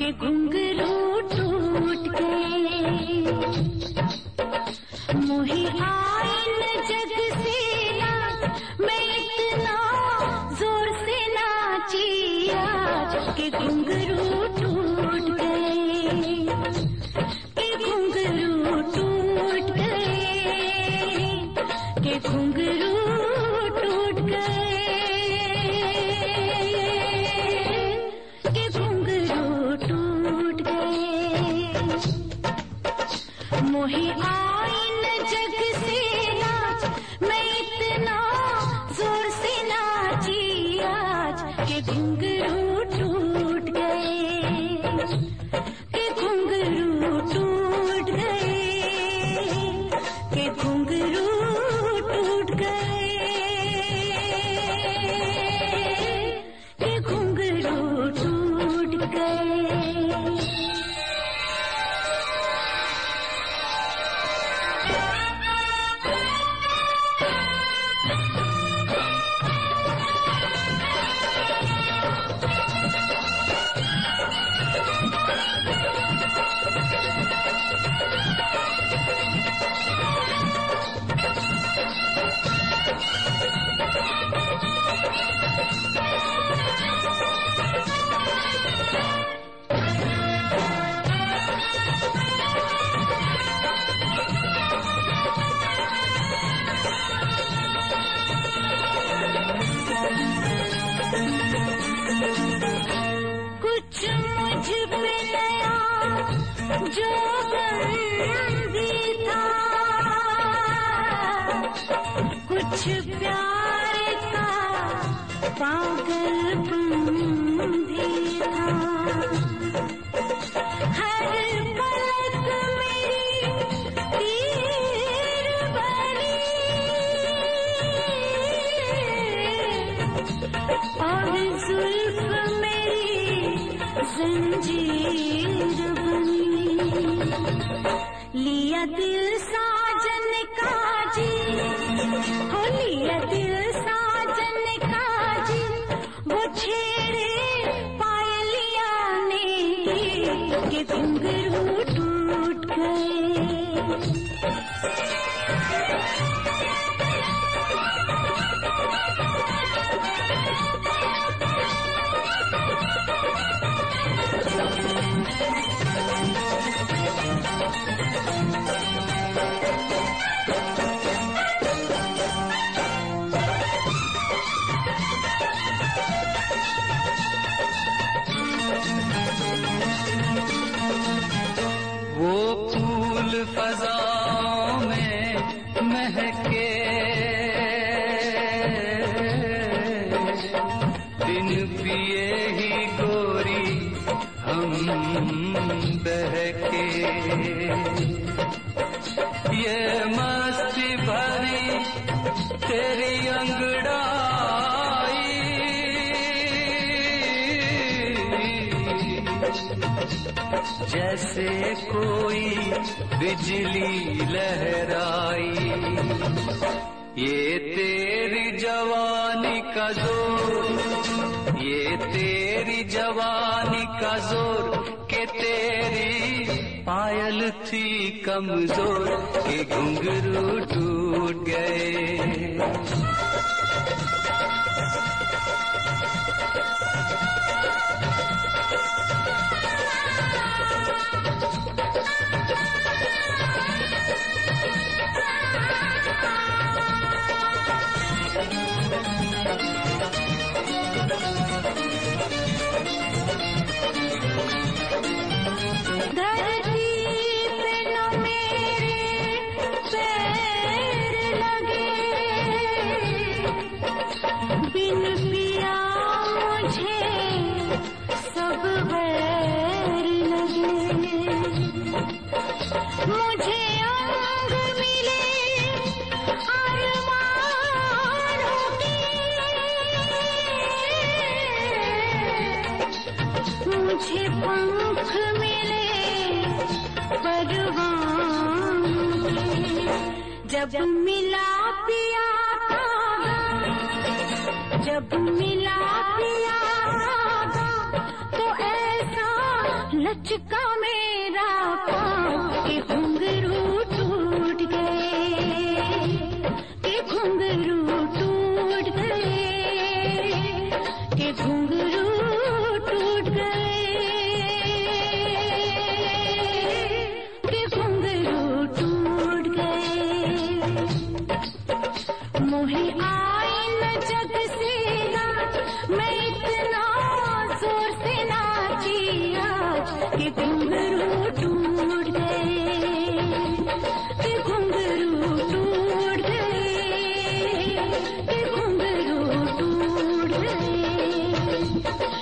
के घुंघरू टूट गए। मोहे आइन जग से नाच, मैं इतना जोर से नाची आज के घुंघरू टूट गए, के घुंघरू टूट गए, के घुंघरू टूट गए, के घुंघरू टूट गए। मोहे आइन जग से नाच, मैं इतना जोर से नाची आज के घुंघरू टूट गए, के घुंघरू टूट गए, के घुंघरू टूट गए, के घुंघरू टूट गए। कुछ मुझ पे नया जो बंदी था, कुछ प्यार का पागलपन भी था। हर पलक मेरी तीर बनी और जुल्फ जंजीर बनी। लिया दिल साजन का जी, हो लिया दिल साजन का जी, वो छेड़े पायलिया ने के घुंघरू टूट गए। वो फूल फज़ाओं में महके, बिन पिए ही गोरी हम बहके। ये मस्ती भरी तेरी अंगड़ाई, जैसे कोई बिजली लहराई। ये तेरी जवानी का जोर, ये तेरी जवानी का जोर, के तेरी पायल थी कमजोर के घुंघरू टूट गए। धरती पे न मेरे पैर लगे, बिन पिया मुझे सब बैर लगे। मुझे अंग मिले अरमानों के, मुझे पंख मिले परवानों के। जब मिला पिया धागा, जब मिला पिया धागा, तो ऐसा लचका मेरा पाँव के घुंघरू टूट गए, के घुंघरू टूट गए, के घुंघरू टूट गए, के घुंघरू टूट गए। मोहे आए न जग से नाच, मैं इतना जोर से नाची आज के घुंघरू टूट गए, के घुंघरू टूट गए, के घुंघरू टूट गए।